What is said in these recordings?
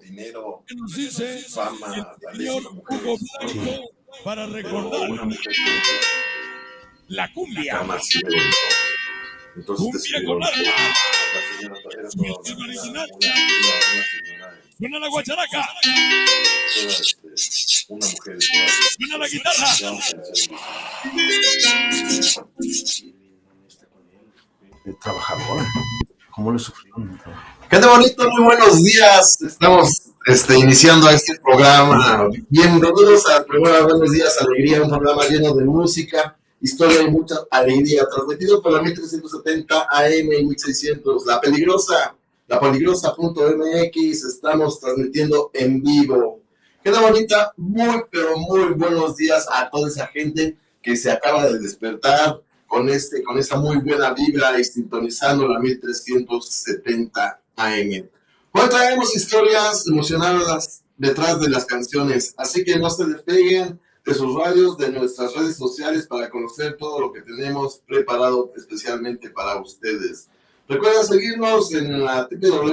dinero, que nos dice fama, el talento, señor mujeres, Hugo Blanco para pero recordar una mujer la que cumbia. jamás se levantó. Entonces Cumbia decidieron con que alma. la señora era Su toda versión una original. señora, Suena la guacharaca. toda una mujer toda Suena la guitarra. Trabajadora. ¿Cómo le sufrieron? Gente bonito, muy buenos días. Estamos iniciando este programa. Bienvenidos al programa Buenos Días, Alegría, un programa lleno de música, historia y mucha alegría, transmitido por la 1370 AM y 1600, La peligrosa.mx. Estamos transmitiendo en vivo. Gente bonita, muy, pero muy buenos días a toda esa gente que se acaba de despertar con esta muy buena vibra y sintonizando la 1370 AM. Hoy traemos historias emocionadas detrás de las canciones, así que no se despeguen de sus radios, de nuestras redes sociales para conocer todo lo que tenemos preparado especialmente para ustedes. Recuerda seguirnos en la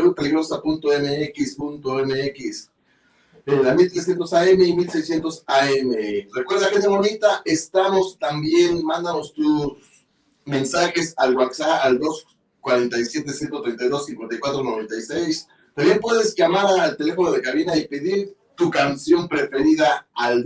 www.peligrosa.mx.mx, en la 1300 AM y 1600 AM. Recuerda, gente bonita, estamos también, mándanos tus mensajes al WhatsApp al 247-132-5496. También puedes llamar al teléfono de cabina y pedir tu canción preferida al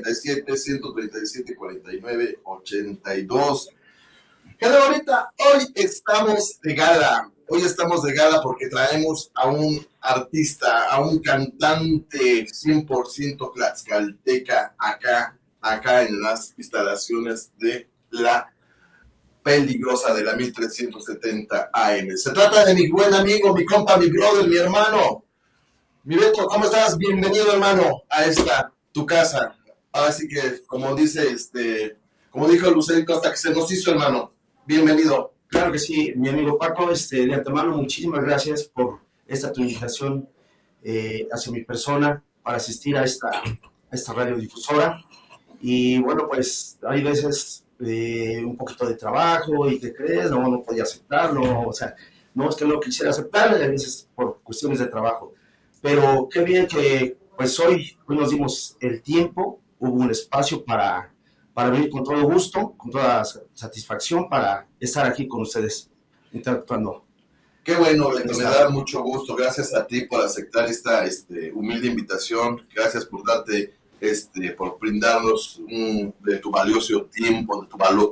247-137-4982. Gente bonita, hoy estamos de gala. Hoy estamos de gala porque traemos a un artista, a un cantante 100% tlaxcalteca acá en las instalaciones de la Peligrosa de la 1370 AM. Se trata de mi buen amigo, mi compa, mi brother, mi hermano. Mi Beto, ¿cómo estás? Bienvenido, hermano, a esta, tu casa. Así que, como dijo Lucerito, hasta que se nos hizo, hermano. Bienvenido. Claro que sí, mi amigo Paco, de antemano, muchísimas gracias por esta tu invitación hacia mi persona para asistir a esta radiodifusora. Y bueno, pues hay veces un poquito de trabajo y ¿qué crees? No podía aceptarlo, o sea, no es que no quisiera aceptar, a veces por cuestiones de trabajo. Pero qué bien que pues hoy nos dimos el tiempo, hubo un espacio para venir con todo gusto, con toda satisfacción para estar aquí con ustedes interactuando. Qué bueno, Beto, me da mucho gusto. Gracias a ti por aceptar esta humilde invitación. Gracias por por brindarnos de tu valioso tiempo,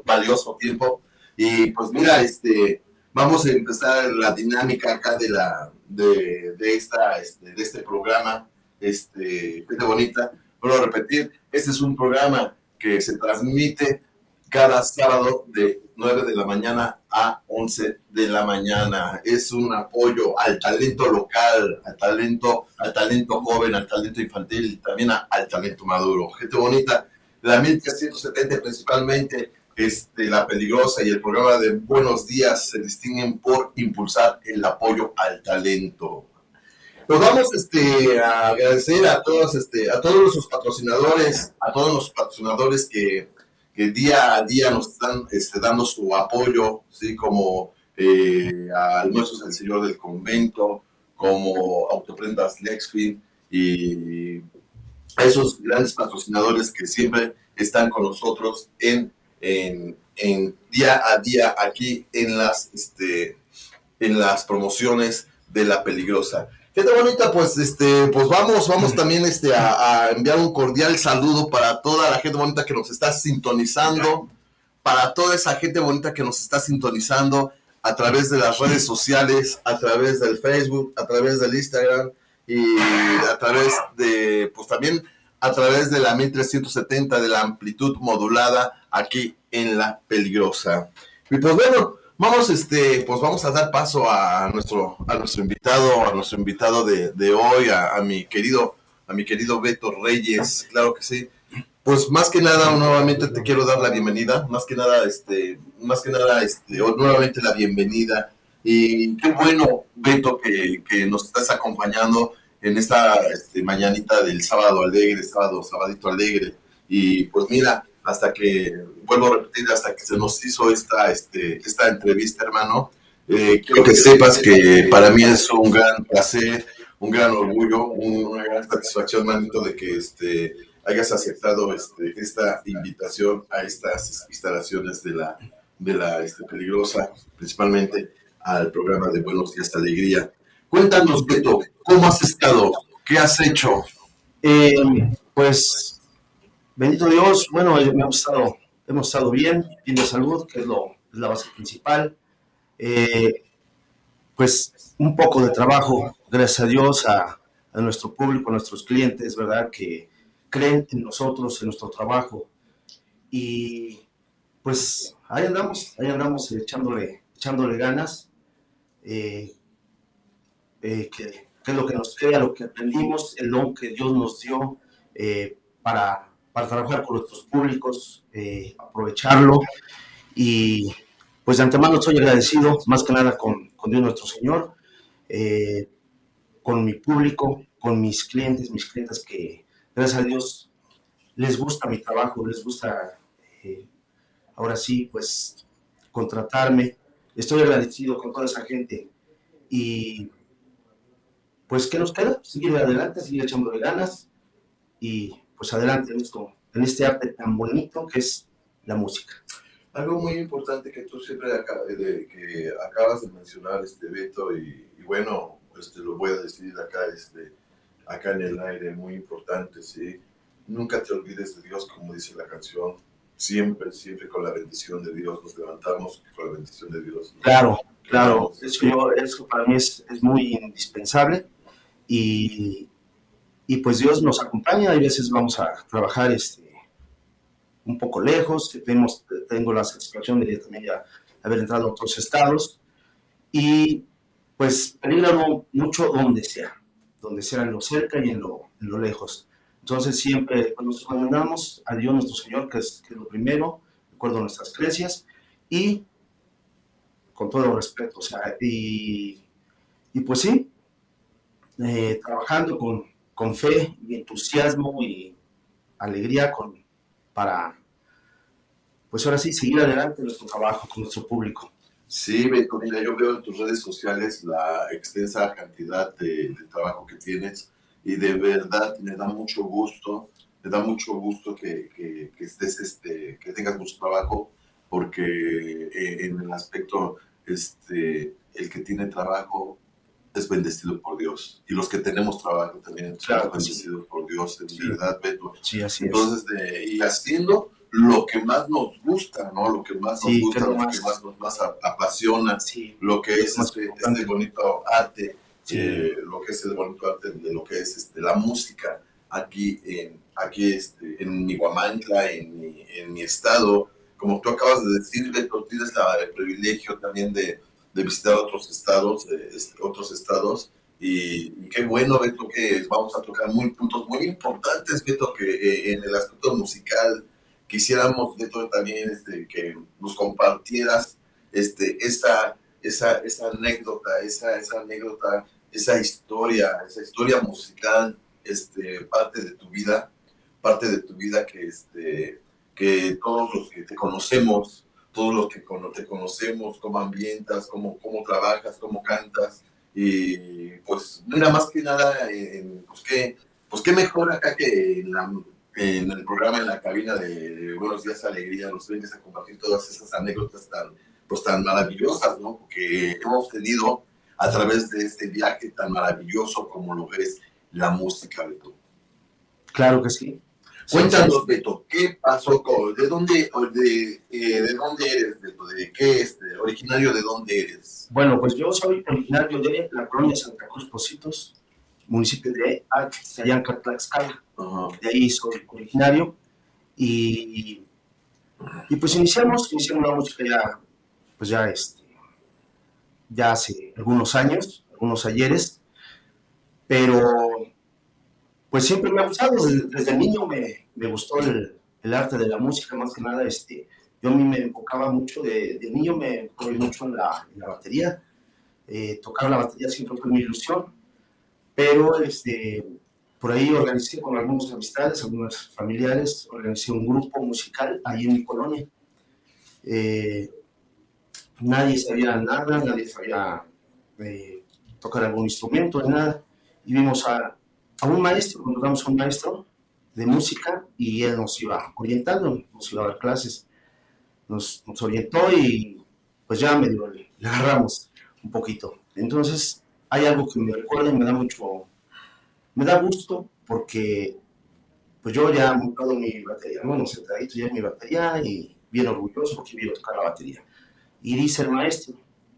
Y pues mira, vamos a empezar la dinámica acá de este programa, gente bonita. Vuelvo a repetir, este es un programa que se transmite cada sábado de 9 de la mañana a 11 de la mañana. Es un apoyo al talento local, al talento joven, al talento infantil y también al talento maduro. Gente bonita, la 1370 principalmente, La Peligrosa y el programa de Buenos Días se distinguen por impulsar el apoyo al talento. Pues vamos a agradecer a todos nuestros patrocinadores, que día a día nos están dando su apoyo, ¿sí? Como Almuerzos del Señor del Convento, como Autoprendas Lexfin y a esos grandes patrocinadores que siempre están con nosotros en día a día aquí en las promociones de La Peligrosa. Gente bonita, pues vamos también a enviar un cordial saludo para toda la gente bonita que nos está sintonizando, para toda esa gente bonita que nos está sintonizando a través de las redes sociales, a través del Facebook, a través del Instagram y a través también a través de la 1370 de la amplitud modulada aquí en La Peligrosa. Y pues bueno, vamos a dar paso a nuestro invitado de hoy, a mi querido Beto Reyes, claro que sí. Pues más que nada, nuevamente te quiero dar la bienvenida, nuevamente la bienvenida. Y qué bueno, Beto, que nos estás acompañando en esta mañanita del sabadito alegre. Y pues mira, vuelvo a repetir, hasta que se nos hizo esta entrevista, hermano, quiero que sepas que para mí es un gran placer, un gran orgullo, una gran satisfacción, manito, de que hayas aceptado esta invitación a estas instalaciones de la peligrosa, principalmente al programa de Buenos Días Alegría. Cuéntanos, Beto, ¿cómo has estado? ¿Qué has hecho? Pues, bendito Dios, bueno, hemos estado bien de salud, que es la base principal. Pues un poco de trabajo, gracias a Dios, a nuestro público, a nuestros clientes, ¿verdad? Que creen en nosotros, en nuestro trabajo. Y pues ahí andamos echándole ganas, eh, que es lo que nos queda, lo que aprendimos, el don que Dios nos dio para trabajar con nuestros públicos, aprovecharlo. Y pues de antemano estoy agradecido, más que nada con Dios nuestro Señor, eh, con mi público, con mis clientes, mis clientes que gracias a Dios les gusta mi trabajo, les gusta eh, ahora sí pues contratarme. Estoy agradecido con toda esa gente y pues ¿qué nos queda? Seguir adelante, seguir echándole ganas y pues adelante en este arte tan bonito que es la música. Algo muy importante que tú siempre que acabas de mencionar, Beto, y bueno, lo voy a decir acá en el aire, muy importante, ¿sí? Nunca te olvides de Dios, como dice la canción. Siempre, siempre con la bendición de Dios nos levantamos, con la bendición de Dios. Claro. Eso para mí es muy indispensable y pues Dios nos acompaña. Hay veces vamos a trabajar un poco lejos, tengo la satisfacción de también ya haber entrado a otros estados y pues peligra mucho donde sea en lo cerca y en lo lejos. Entonces siempre nos recomendamos a Dios nuestro Señor, que es lo primero, de acuerdo a nuestras creencias y con todo respeto, o sea, y pues sí, trabajando con fe y entusiasmo y alegría para, pues ahora sí, seguir adelante en nuestro trabajo con nuestro público. Sí, Beto, mira, yo veo en tus redes sociales la extensa cantidad de trabajo que tienes y de verdad me da mucho gusto que estés, que tengas mucho trabajo, porque en el aspecto, el que tiene trabajo es bendecido por Dios. Y los que tenemos trabajo también somos bendecidos por Dios, en verdad, Beto. Sí, así Entonces, y haciendo lo que más nos gusta, ¿no? Lo que más nos gusta, lo que más apasiona, lo que es este bonito arte, lo que es el bonito arte de lo que es la música aquí en Iguamantla, en mi estado. Como tú acabas de decir, Beto, tienes el privilegio también de visitar otros estados, y qué bueno, Beto, que vamos a tocar puntos muy importantes, Beto, que en el aspecto musical quisiéramos, Beto, también que nos compartieras esa anécdota, esa historia musical, parte de tu vida que todos los que te conocemos, todos los que te conocemos, cómo ambientas, cómo trabajas, cómo cantas, y pues mira, más que nada, pues qué mejor acá que en el programa, en la cabina de Buenos Días Alegría, nos vengas a compartir todas esas anécdotas tan maravillosas, ¿no? Porque hemos tenido a través de este viaje tan maravilloso como lo es la música, Beto. Claro que sí. Cuéntanos, Beto, ¿qué pasó? ¿De dónde eres, Beto? ¿De qué originario de dónde eres? Bueno, pues yo soy originario de la colonia Santa Cruz Pocitos, municipio de Axayanca, Tlaxcala. De ahí soy originario y pues iniciamos la música ya hace algunos años, algunos ayeres, pero pues siempre me ha gustado, desde niño me gustó el arte de la música, más que nada, yo a mí me enfocaba mucho, de niño me enfocaba mucho en la batería, tocar la batería siempre fue mi ilusión, pero por ahí organicé con algunas amistades, algunos familiares, organicé un grupo musical ahí en mi colonia. Nadie sabía nada, nadie sabía tocar algún instrumento, nada. y vimos a un maestro, encontramos a un maestro de música y él nos iba orientando, nos iba a dar clases, nos orientó y pues ya medio le agarramos un poquito. Entonces hay algo que me recuerda y me da gusto porque pues yo ya he montado mi batería, ¿no? Unos sentaditos ya en mi batería y bien orgulloso porque quiero tocar la batería. Y dice el maestro,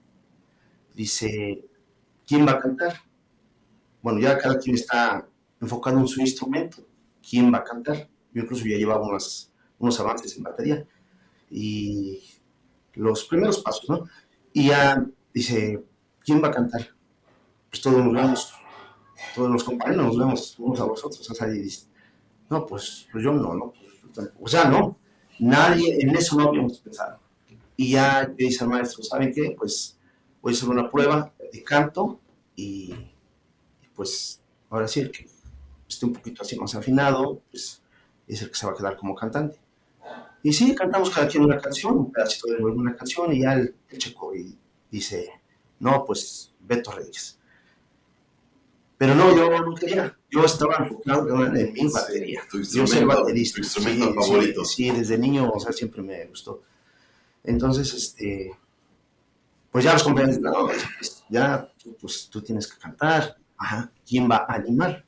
dice, ¿quién va a cantar? Bueno, ya cada quien está enfocado en su instrumento, ¿quién va a cantar? Yo incluso ya llevaba unos avances en batería y los primeros pasos, ¿no? Y ya dice, ¿quién va a cantar? Pues todos los compañeros nos vemos unos a los otros, o sea, y dice, no, pues yo no, o sea, no, nadie, en eso no habíamos pensado. Y ya dice el maestro, ¿saben qué? Pues voy a hacer una prueba de canto y pues ahora sí, el que esté un poquito así más afinado, pues es el que se va a quedar como cantante. Y sí, cantamos cada quien una canción, un pedacito de una canción, y ya el checo y dice, no, pues Beto Reyes. Pero no, yo no quería, yo estaba enfocado en mi batería. Yo soy baterista. Tu instrumento favorito. Sí, desde niño, o sea, siempre me gustó. Entonces, pues ya los compañeros, no, pues ya, pues tú tienes que cantar. Ajá, ¿quién va a animar?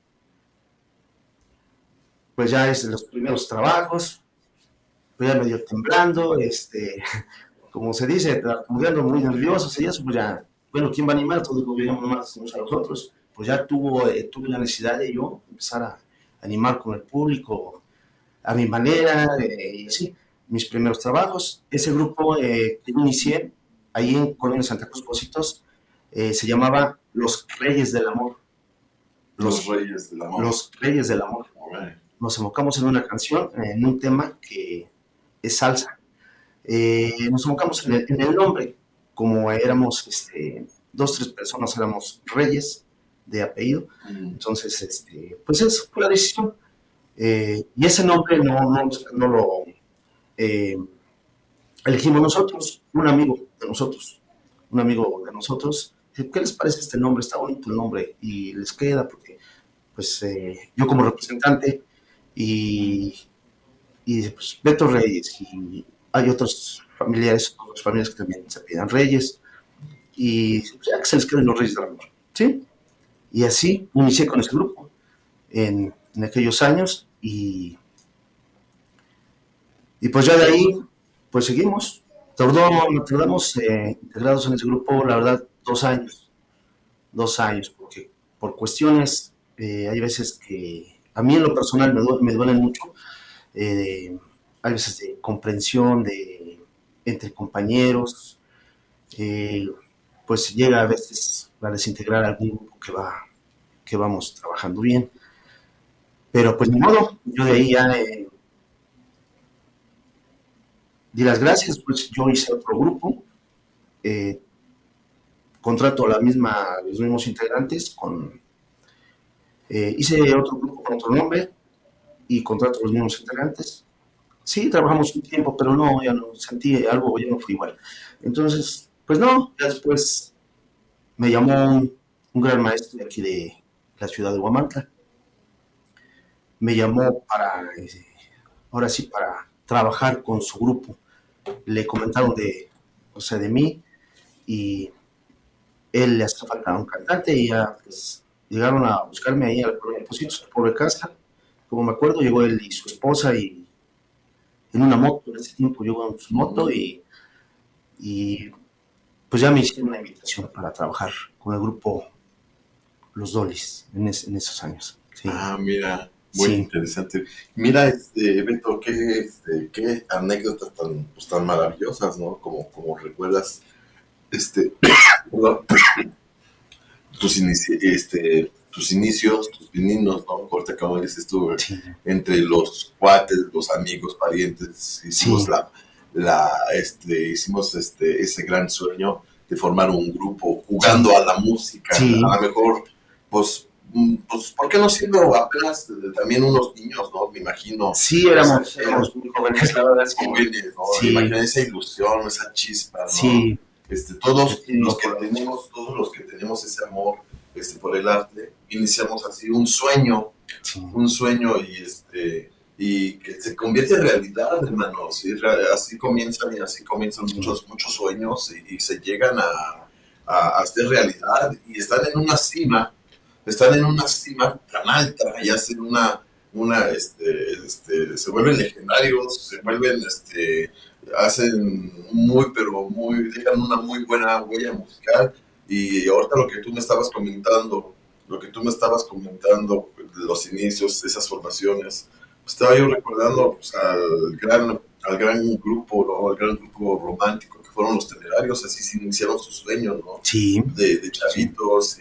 Pues ya es los primeros trabajos, pues ya medio temblando, como se dice, tartamudeando, muy nerviosos y eso, pues ya, bueno, ¿quién va a animar? Todos nos veíamos más unos a los otros. Pues ya tuve la necesidad de yo empezar a animar con el público a mi manera, y sí, mis primeros trabajos. Ese grupo que yo inicié ahí en Colonia Santa Cruz Pocitos se llamaba Los Reyes del Amor. Los Reyes del Amor. Los Reyes del Amor. Right. Nos enfocamos en una canción, en un tema que es salsa. Nos enfocamos en el nombre, como éramos 2, 3 personas, éramos reyes de apellido. Entonces, pues esa fue la decisión. Y ese nombre no lo elegimos nosotros, un amigo de nosotros. Dice, ¿qué les parece este nombre? Está bonito el nombre y les queda porque, pues, yo como representante y pues, Beto Reyes, y hay otras familias que también se pidan Reyes, y ya que se les queden los Reyes del Amor, ¿sí? Y así inicié con ese grupo en aquellos años, y pues ya de ahí, pues seguimos. Tardamos integrados en ese grupo, la verdad, 2 años, porque por cuestiones, hay veces que a mí en lo personal me duelen mucho, hay veces de comprensión entre compañeros, pues llega a veces a desintegrar algún grupo que vamos trabajando bien, pero pues ni modo, yo de ahí ya di las gracias, pues yo hice otro grupo, contrato los mismos integrantes, hice otro grupo con otro nombre y contrato los mismos integrantes. Sí, trabajamos un tiempo, pero no, ya no sentí algo, ya no fue igual. Entonces, pues no, ya después me llamó un gran maestro de aquí de la ciudad de Huamantla. Me llamó ahora sí, para trabajar con su grupo. Le comentaron de mí, y él le hacía falta un cantante, y ya pues llegaron a buscarme ahí a la colonia Pocitos, al pueblo de casa. Como me acuerdo, llegó él y su esposa, y en una moto, en ese tiempo llegó en su moto, y pues ya me hicieron una invitación para trabajar con el grupo Los Dolis en esos años. Sí. Ah, mira, muy interesante. Mira, Beto, qué anécdotas tan maravillosas, ¿no? Como recuerdas, tus inicios, tus pininos, ¿no? Corte, como dices tú, Sí. entre los cuates, los amigos, parientes, hicimos hicimos ese gran sueño de formar un grupo jugando a la música. Sí. A lo mejor, pues, ¿por qué no siendo apenas también unos niños, ¿no? Me imagino. Sí, éramos muy jóvenes, la verdad. Jóvenes, ¿no? Sí. Me imagino esa ilusión, esa chispa, ¿no? Sí. Todos los que tenemos ese amor por el arte, iniciamos así un sueño y que se convierte en realidad, hermano. ¿Sí? Así comienzan muchos sueños y se llegan a hacer realidad y están en una cima tan alta y hacen se vuelven legendarios, hacen dejan una muy buena huella musical. Y ahorita lo que tú me estabas comentando, los inicios de esas formaciones, pues estaba yo recordando pues, al gran grupo, ¿no? Al gran grupo romántico que fueron los Temerarios, así se iniciaron sus sueños, ¿no? Sí. De chavitos,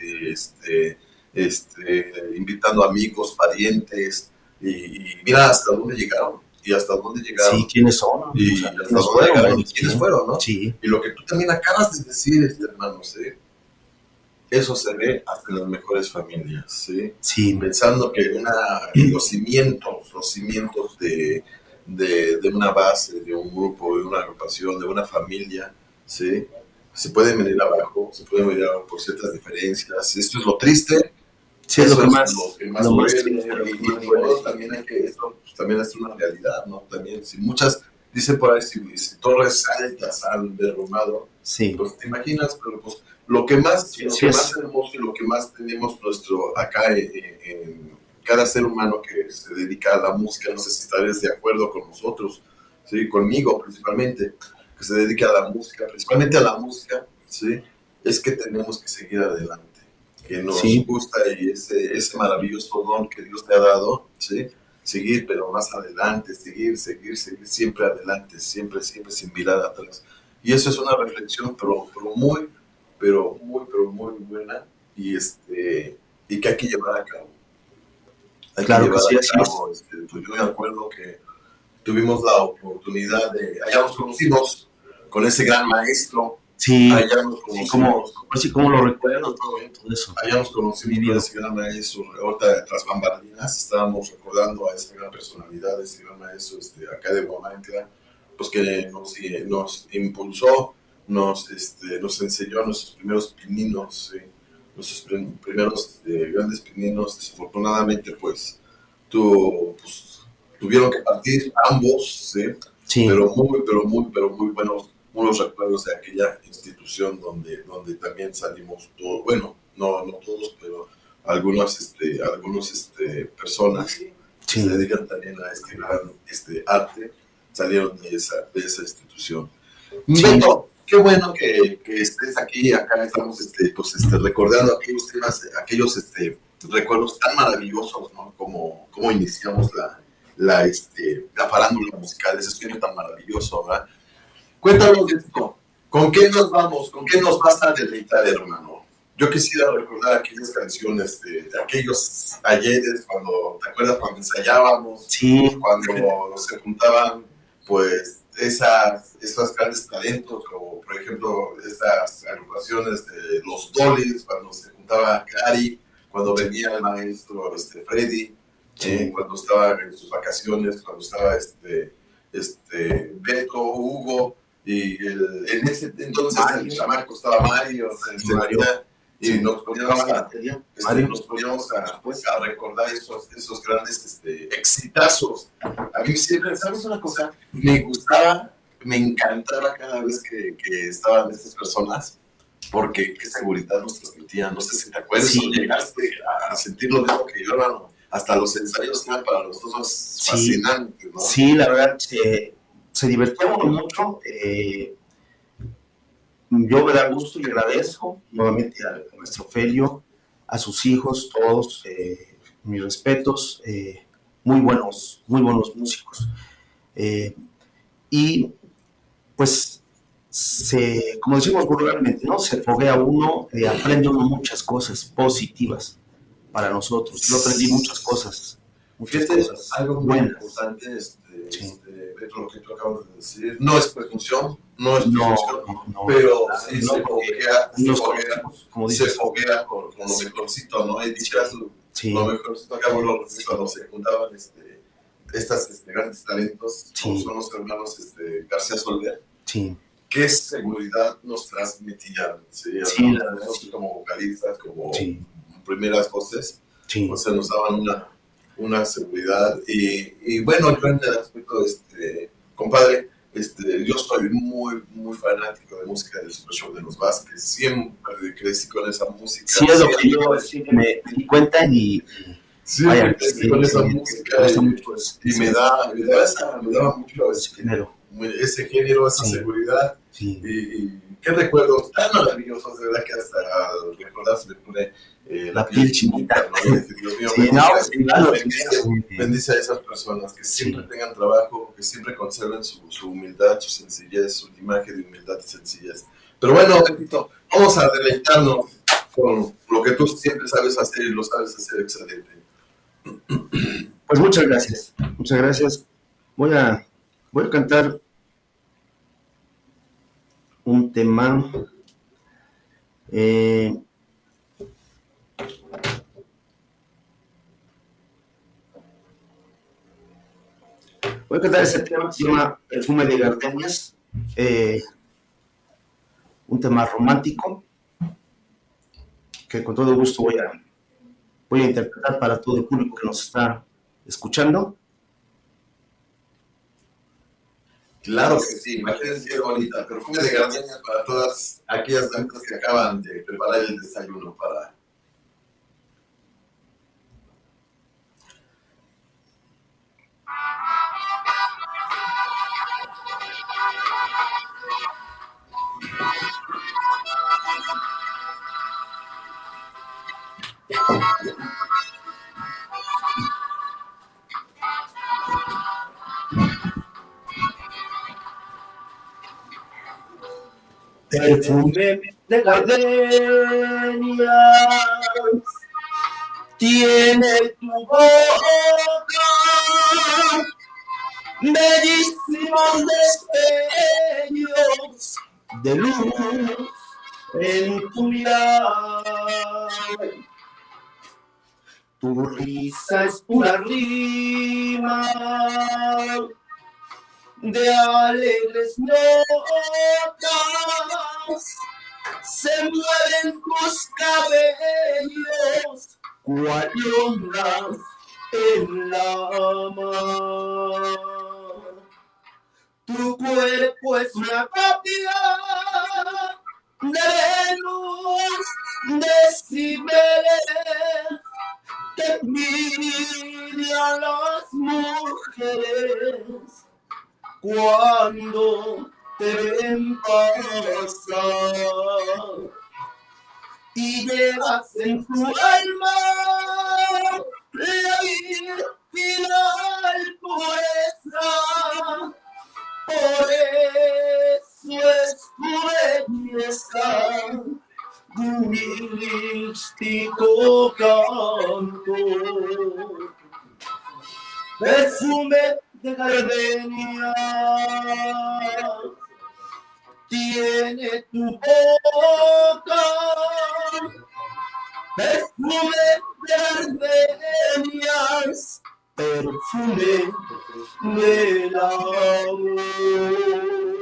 invitando amigos, parientes, y mira hasta dónde llegaron. Sí, ¿quiénes son? Y hasta dónde llegaron y quiénes fueron, ¿no? Sí. Y lo que tú también acabas de decir, hermanos, eso se ve hasta en las mejores familias, ¿sí? Sí. Pensando que los cimientos de una base, de un grupo, de una agrupación, de una familia, ¿sí? Se pueden venir abajo por ciertas diferencias. Esto es lo triste. Sí, es lo que más duele, también es una realidad, ¿no? También, si muchas, dice por ahí, si torres altas han derrumbado, sí. Pues te imaginas, pero pues lo que más hermoso y lo que más tenemos acá en cada ser humano que se dedica a la música, no sé si estarías de acuerdo con nosotros, ¿sí? Conmigo principalmente, que se dedica a la música, principalmente a la música, ¿sí? Es que tenemos que seguir adelante, que nos gusta y ese maravilloso don que Dios te ha dado, ¿sí? Seguir, pero más adelante, seguir siempre adelante, siempre sin mirar atrás. Y eso es una reflexión, pero muy buena y que hay que llevar a cabo. Pues yo me acuerdo que tuvimos la oportunidad allá nos conocimos con ese gran maestro. Sí, allá nos conocimos. Así como lo recuerdo todo eso. Allá nos conocimos con ese gran maestro. Ahorita, tras bambalinas, estábamos recordando a esa gran personalidad, ese gran maestro acá de Guamantla, pues que nos impulsó, nos enseñó nuestros primeros pininos, ¿sí? Nuestros primeros grandes pininos. Desafortunadamente, pues tuvieron que partir ambos, ¿sí? Sí. Pero muy buenos recuerdos de aquella institución donde también salimos todos, bueno, no todos, pero algunas personas que se dedican también a este gran arte salieron de esa institución. Sí. Beto, qué bueno que estés aquí, acá estamos recordando aquellos temas, aquellos recuerdos tan maravillosos, ¿no? Como iniciamos la farándula musical, ese sueño tan maravilloso, ¿verdad? Cuéntanos de esto. ¿Con qué nos vamos? ¿Con qué nos vas a deleitar, hermano? Yo quisiera recordar aquellas canciones de aquellos ayeres, ¿te acuerdas cuando ensayábamos? Sí. Cuando se juntaban, pues, esos grandes talentos, como por ejemplo, estas agrupaciones de los Dolis, cuando se juntaba Cari, cuando venía el maestro Freddy, cuando estaba en sus vacaciones, cuando estaba Beto, Hugo, y en ese entonces el chamaco estaba Mario, y nos poníamos a recordar esos grandes exitazos. A mí siempre, ¿sabes una cosa? Me encantaba cada vez que estaban estas personas, porque qué seguridad nos transmitían. No sé si te acuerdas, sí. Llegaste a sentirlo de lo que yo era, hasta los ensayos eran para nosotros fascinantes, ¿no? Sí, la verdad, se divertíamos mucho. Yo me da gusto y agradezco nuevamente a nuestro Felio, a sus hijos, todos, mis respetos, muy buenos músicos. Y pues, como decimos vulgarmente, ¿no? Se foguea uno, aprende uno muchas cosas positivas para nosotros. Yo aprendí muchas cosas. Algo muy importante, lo que tú acabas de decir, no es presunción, pero sí se foguea con lo mejorcito, ¿no? Y dichas, lo mejorcito acá cuando se juntaban estas grandes talentos, como son los hermanos García Soler. Sí. ¿Qué seguridad nos transmitían? ¿Sí? Nosotros como vocalistas, como primeras voces, Sí. o sea, nos daban una seguridad. Y bueno, yo en el aspecto, compadre, yo soy muy fanático de música del Super Show de los Vázquez. Siempre crecí con esa música. Sí, es lo que yo me di cuenta y Siempre crecí con esa música. Me gusta mucho y me daba mucho ese género, esa Sí. seguridad. Sí. Y qué recuerdos tan maravillosos, de verdad que hasta recordar se me pone la piel chinita, ¿no? Dios mío, Sí, bendice a esas personas que siempre tengan trabajo, que siempre conserven su humildad, su sencillez, su imagen de humildad y sencillez. Pero bueno, Betito, vamos a deleitarnos con lo que tú siempre sabes hacer y lo sabes hacer excelente. Pues muchas gracias, muchas gracias. Voy a cantar un tema. Voy a cantar ese tema, se llama Perfume de Gardenias, un tema romántico que con todo gusto voy a interpretar para todo el público que nos está escuchando. Claro que sí, imagínense qué bonita, perfume de gardenias para todas aquellas damas que acaban de preparar el desayuno para... Perfume de gardenias tiene tu boca, bellísimos destellos de luz en tu mirar. Tu risa es pura rima de alegres notas, se mueven tus cabellos cual ondas en la mar. Tu cuerpo es una copia de Venus, de Cibeles, que envidian las mujeres cuando te ven pasar, y llevas en tu alma la virginal pureza. Por eso es tu belleza, tu místico canto. Perfume de gardenia tiene tu boca, perfume de gardenias, perfume del amor.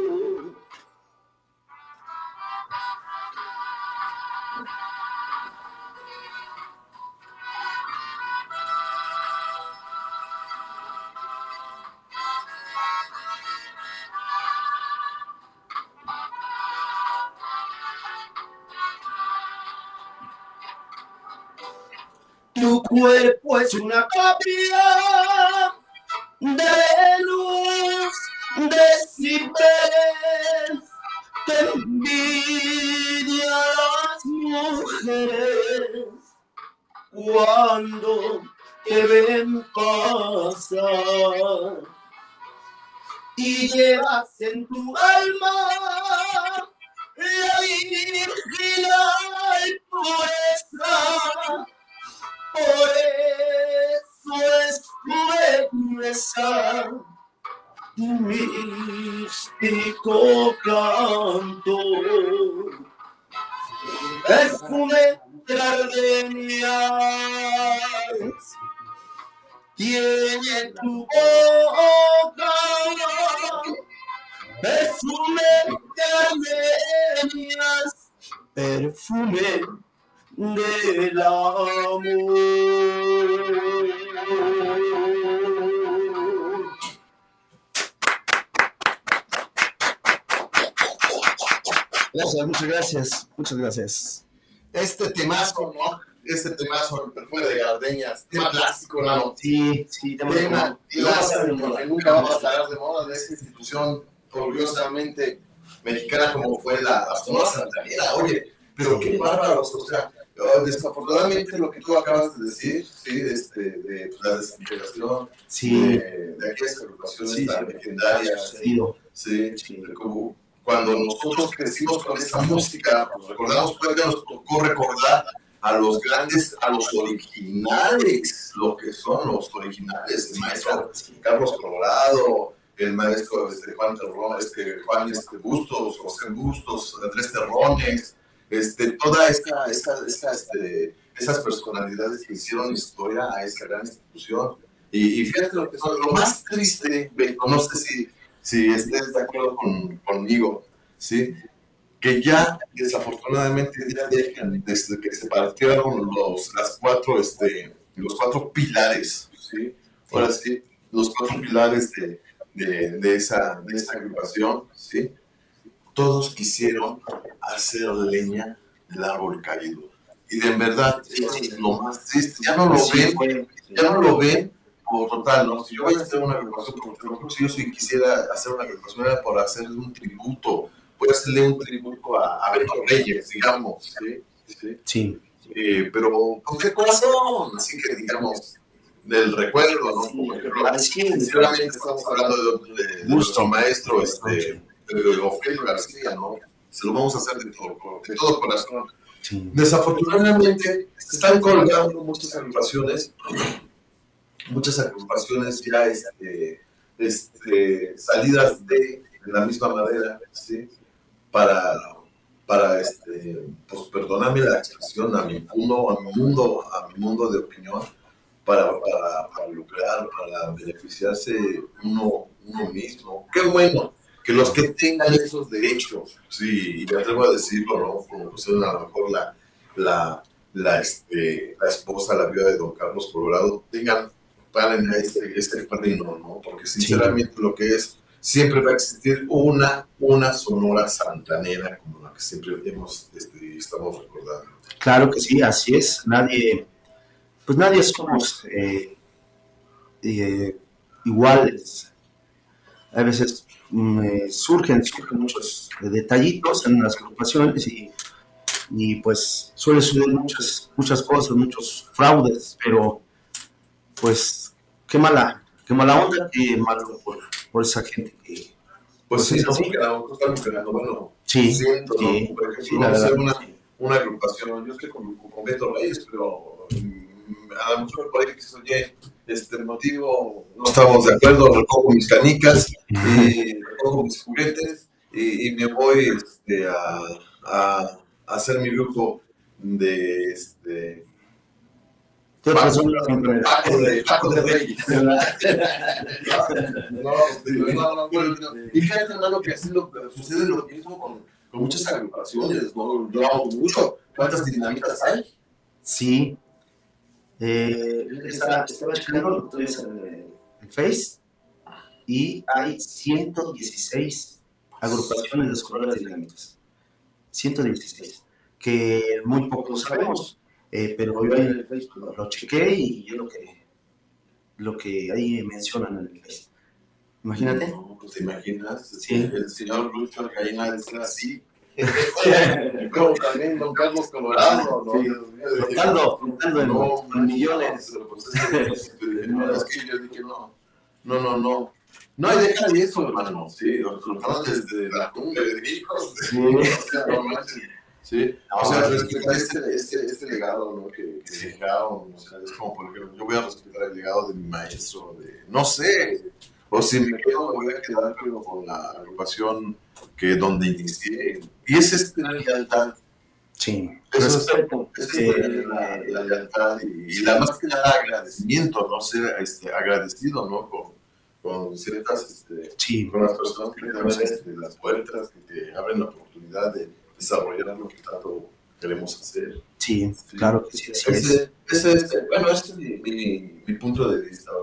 Tu cuerpo es una copia de Venus, de Cibeles, que envidia a las mujeres cuando te ven pasar, y llevas en tu alma la virginal pureza. Por eso es tu belleza, tu místico canto. Perfume de gardenias tiene tu boca, perfume de gardenias, perfume del amor. Gracias, muchas gracias, muchas gracias. Este temazo, ¿no? Este temazo, el perfume de gardenias, tema clásico, ¿no? Sí, Tema clásico, que nunca va a pasar de moda de esta institución orgullosamente mexicana como fue la Sonora Santanera. Oye, pero qué bárbaros, o sea, desafortunadamente lo que tú acabas de decir, sí, de la desintegración, sí, de aquellas agrupaciones sí, tan sí, legendarias, sí, sí, como cuando nosotros crecimos con esa música, pues recordamos, pues ya nos tocó recordar a los grandes, a los originales, lo que son los originales, el maestro Carlos Colorado, el maestro Juan Terrón, Juan Bustos, José Bustos, Andrés Terrones, toda esas personalidades que hicieron historia a esa gran institución. Y fíjate lo que son, lo más triste, Beto, no sé si estés de acuerdo conmigo, ¿sí? Que ya desafortunadamente ya dejan, desde que se partieron los cuatro pilares, ¿sí? Ahora sí, los cuatro pilares de esa agrupación, ¿sí? Todos quisieron hacer leña del árbol caído. Y de verdad, eso es lo más triste. Ya no lo ven por total, ¿no? Si yo voy a hacer una agrupación, por ejemplo, si yo quisiera hacer una agrupación era por hacerle un tributo, voy a hacerle un tributo a Beto Reyes, digamos, ¿sí? sí. Pero con qué corazón, así que digamos, del recuerdo, ¿no? Por ejemplo, sinceramente estamos hablando de nuestro maestro, Ofelio García, ¿no? Se lo vamos a hacer de todo corazón. Sí. Desafortunadamente, se están colgando muchas agrupaciones ya salidas de la misma madera, ¿sí? Para pues perdóname la expresión, a mi mundo de opinión, para lucrar, para beneficiarse uno mismo. Qué bueno que los que tengan esos derechos, sí, y me atrevo a decirlo, ¿no? Como pues a lo mejor la esposa, la viuda de don Carlos Colorado, paren este padrino, ¿no? Porque sinceramente lo que es, siempre va a existir una Sonora Santanera como la que siempre estamos recordando. Claro que sí, así es. Nadie somos iguales. A veces surgen muchos detallitos en las agrupaciones y pues suele suceder muchas cosas, muchos fraudes, pero pues qué mala onda, qué malo por esa gente que... Pues sí, estamos quedando, bueno, sí, siento, ¿no? Sí, Por ejemplo, sí, vamos a hacer una agrupación, yo estoy con Beto Reyes, pero a lo mejor por ahí que se oye, motivo, no estamos de acuerdo, recojo mis canicas, recojo mis juguetes y me voy a hacer mi grupo de Paco de Reyes. No. Y fíjate, hermano, que así sucede lo mismo con muchas agrupaciones, ¿no? Yo hago mucho. ¿Cuántas dinamitas hay? Sí. Estaba checando lo que tú en Face y hay 116 agrupaciones de escolares dinámicas. 116. Que muy poco sabemos. Pero yo ahí en el Facebook lo chequé y yo lo que ahí mencionan en el Facebook. Imagínate. No, pues te imaginas, sí. El señor Lucho Alcaína es así. Como también don Carlos Colorado, ¿no? Sí. Flotando en millones. Es que yo dije, no. No hay deja de eso, hermano. Sí, los flotando desde la cumbre de hijos. Sí. No manches. Sí, o sea, respetar este legado, ¿no? Que dejaron, o sea, es como, por ejemplo, yo voy a respetar el legado de mi maestro, no sé, o si me quedo, me voy a quedar con la agrupación donde inicié, y es la lealtad. Sí. Eso es la lealtad y la más que nada agradecimiento, ¿no? Ser agradecido, ¿no? Con ciertas, con las personas que te abren las puertas, que te abren la oportunidad de desarrollar lo que tanto queremos hacer. Sí, claro que sí, así es. Ese es mi punto de vista,